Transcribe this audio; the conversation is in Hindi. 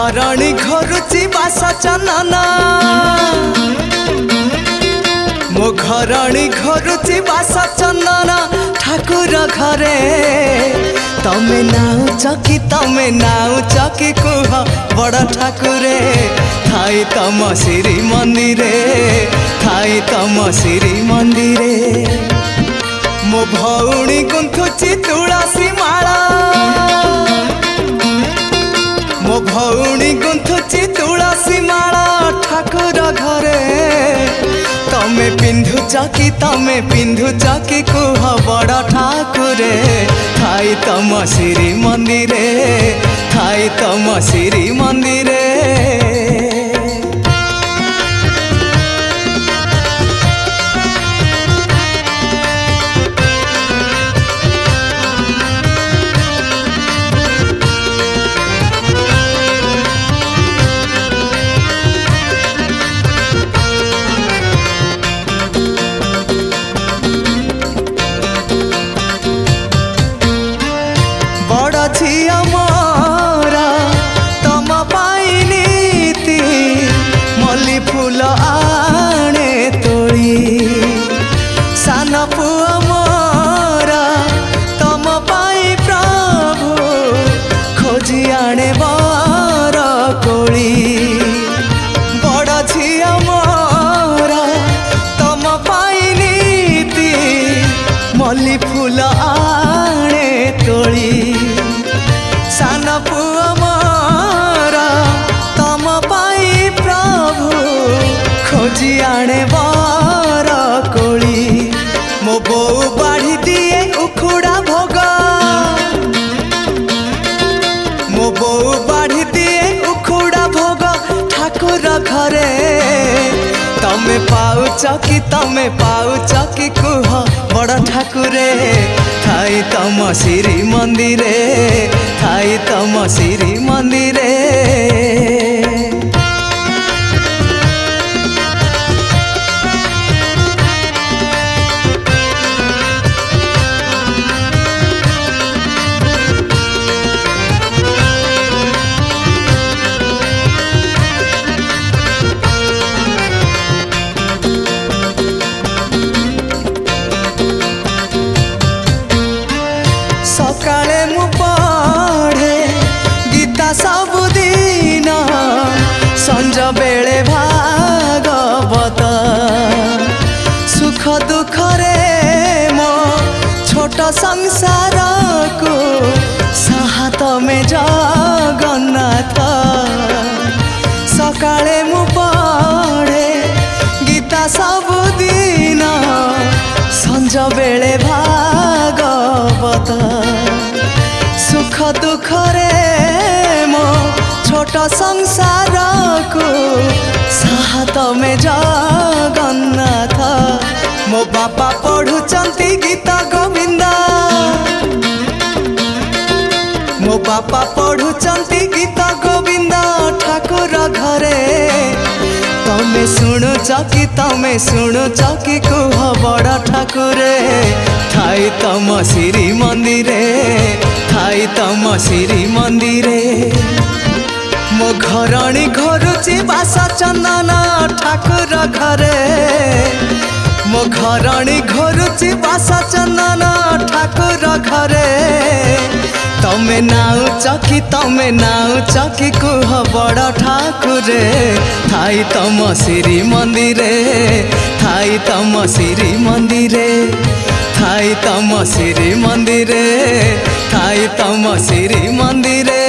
घरणी घरुची बास चनना मो घरणी घरुची बास चनना ठाकुर घरे तमे नाउच कि कुह बड़ ठाकुरे थाई तम श्री मंदिरे थाई तम श्री मंदिरे मो भौणी गुंथुची तुलसी माला मो भौणी गुंथुची तुलसी माला ठाकुर घरे तमे पिंधुच कि कुह बड़ ठाकुरे थाई तम श्री मंदिरे थाई तम श्री मंदिरे झिया मोरा तम पाइनीति मल्ली फूल आणे तोड़ी सान पुआ मोरा तम पाई प्रभु खोजी आणे बर कोड़ी बड़ झिया मोरा तम पाइनीति मल्ली फूल आणे तोड़ी सान पुआ मोरा तम पाई प्रभु खोजी आणे बर कोड़ी मो बो बाढ़ी दिए उखुड़ा भोग मो बो बाढ़ी दिए उखुड़ा भोग ठाकुर घरे तमे पाउच कि कुह बड़ ठाकुरे थाई तम श्री मंदिरे थाई तम श्री मंदिरे सकाळे मु पढ़े गीता सबुदिन संज बेले भागवत सुख दुख रे मो छोट संसार को साहत में जगन्नाथ सकाळे मु पढ़े गीता सबुदिन संज बेले भागवत सुख दुख रे मो छोट संसार को साहत में जगन्नाथ मो बापा पढ़ुचंती गीता गोविंदा मो बापा पढ़ुचंती गीता गोविंदा ठाकुर घरे तमे शुणुच कि कुह बड़ ठाकुरे थाई तम श्री मंदिरे थाई तम श्री मंदिरे मो घरणी घरुची बास चंदना ठाकुर घरे मो घरणी घरुची बास चंदना ठाकुर घरे तमे नाउच कि कुह बड़ ठाकुरे थाई तम श्री मंदिरे थाई तम श्री मंदिरे थाई तम श्री मंदिरे थाई तम श्री मंदिरे।